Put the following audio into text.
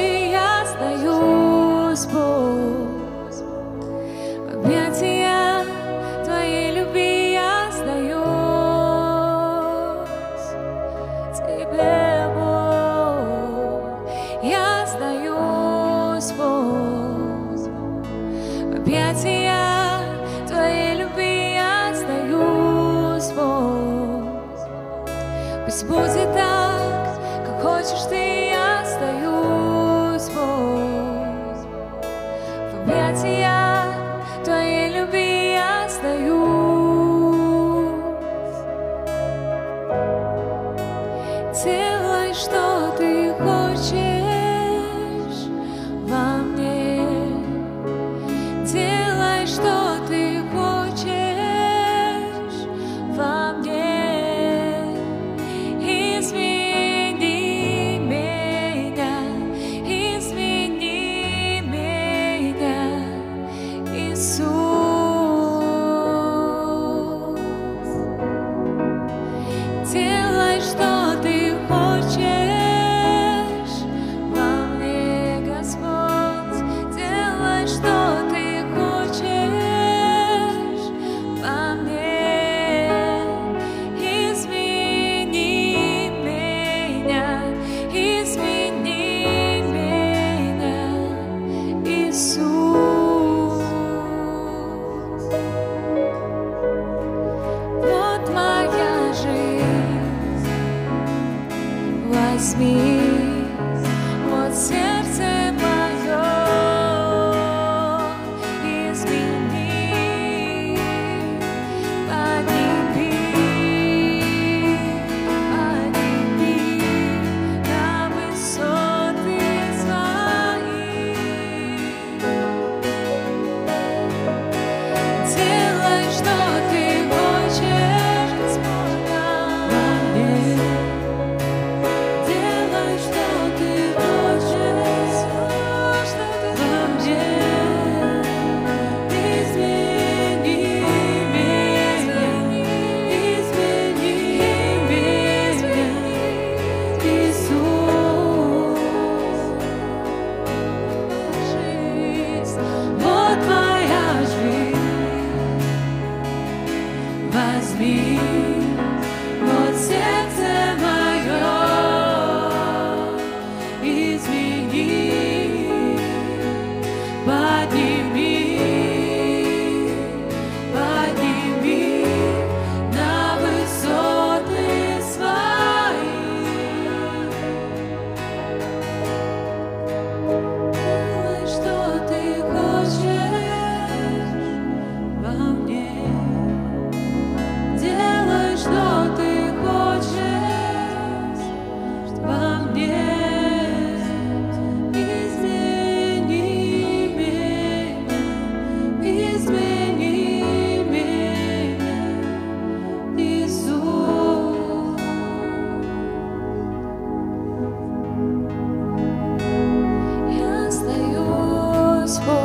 ты, я остаюсь, Бог. В объятиях Твоей любви я сдаюсь Тебе, Бог. Я сдаюсь, Бог. В объятиях Твоей любви я сдаюсь, Бог. Пусть будет так, как хочешь ты, я остаюсь, Бог. В объятиях Твоей любви я остаюсь. Делай, что ты хочешь во мне. Делай, что ты хочешь во мне. Извини меня, Иисус. Делай, что ты хочешь во мне, Господь. Делай, что ты хочешь во мне. Измени меня, Иисус. Вот моя жизнь, возьми, вот сердце мое, измени, подними на высоты свои. Делай, что ты хочешь, Господь, во мне. Делай, что ты хочешь во мне. Измени меня, Иисус. Вот моя жизнь, возьми, вот сердце мое, измени, подними на высоты свои. Делай, что ты хочешь во мне. Делай, что ты хочешь во мне. Измени меня, Иисус. Я остаюсь, Бог.